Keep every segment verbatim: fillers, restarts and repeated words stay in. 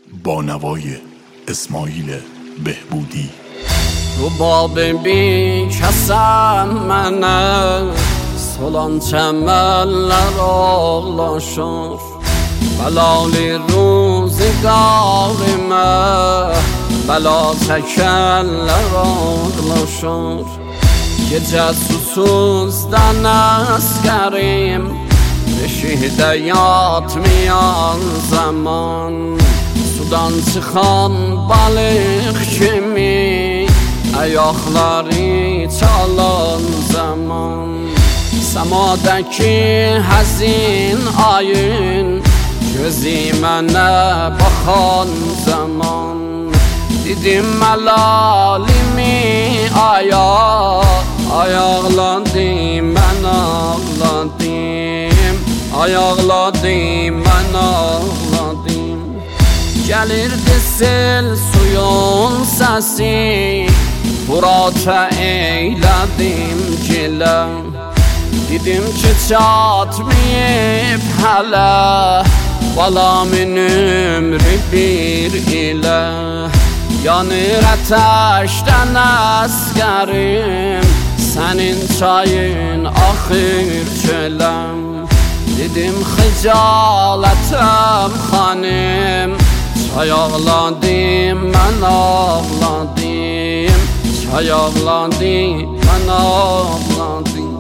با نوای اسماعیل بهبودی. تو باب بی کسم منه سلان چمنler ağlaşır Belalı ruzigarime Bela çekenler ağlaşır Gece susuzdan askerim Beşikte yatmayan zaman Sudan çıkan balık kimi Ayakları çalan zaman Səmadakı həzin ayın Gözümənə baxan zaman Dedim məlalimi aya Ayaqladım, mən ağladım Ayaqladım, mən ağladım Gəlirdi sel suyun səsi Burata eylədim gilə Dedim ki çatmayıb hələ Balamın ömrü bir ilə Yanır ətəşdən əsgərim Sənin çayın axır çöləm Dedim xicalətəm xanım Çay ağladım, mən ağladım Çay ağladım, mən ağladım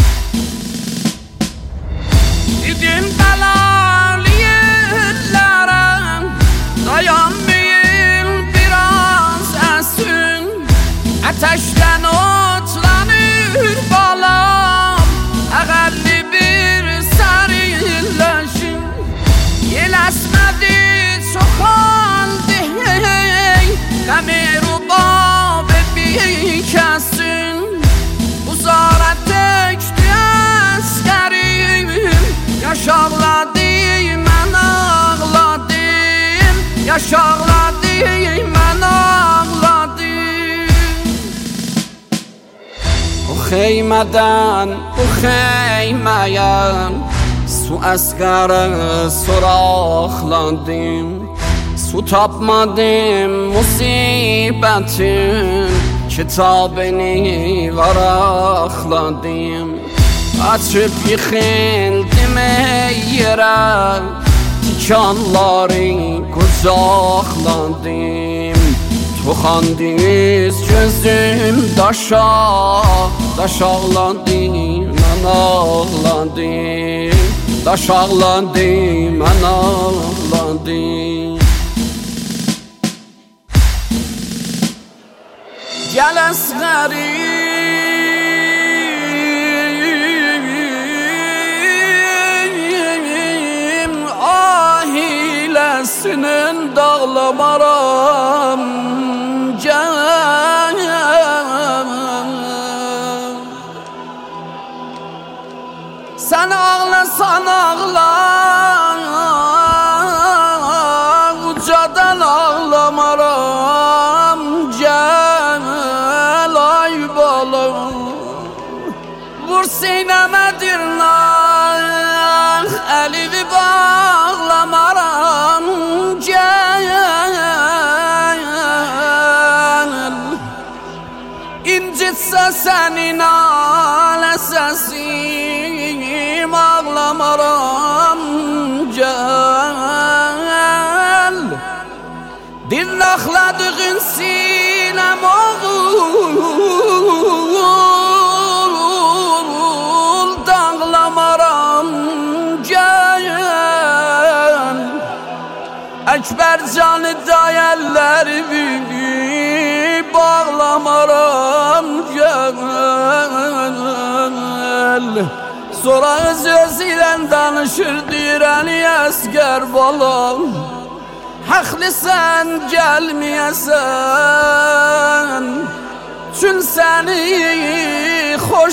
Dedim belalı yerlere Dayanmayın biraz əsin Ateşten otlanır balam Əqəlli bir sərinləşin Yel əsmədi çoxan deyək Qəmir u babı bir kəsin Uzara töktü əskərim Yaş ağladım, mən ağladım Yaş ağladım, mən ağladım Bu xeymədən, bu xeyməyəm Su əsqərə soraqladım Su tapmadım musibətin Kitabını varaqladım Açıp yıxıldım ey yerə Tikanları qucaqladım Toxandınız gözüm daşa Daş ağladım, mən ağladım Daş ağladım, mən ağladım Gəl əsqərim Ahiləsinin dağlamaram Gəl Sən ağlasan ağla Ucadan ağlamaram Gəl ay balım Vur sinəmə dırnaq Əlimi bağlamaram Gəl İncitsə sənin alə səsim Ağlamaram Gəl Dırnaqladığın sinəm oğul Dağlamaram Gəl Əkbər canı dayəllərimi Bağlamaram Gəl Sonra öz öz ilə danışır Deyir Əli Əsgər balam Haqlısan gəlməyəsən Çün səni xoş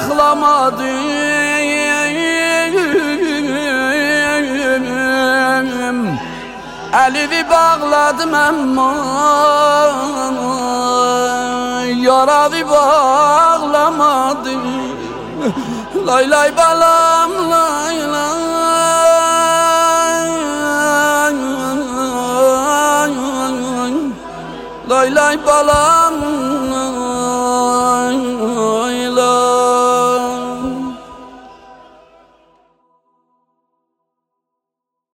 saxlamadım Əlimi bağladım əmma Yaravi bağlamadım Lay lay balam lay lay Lay lay balam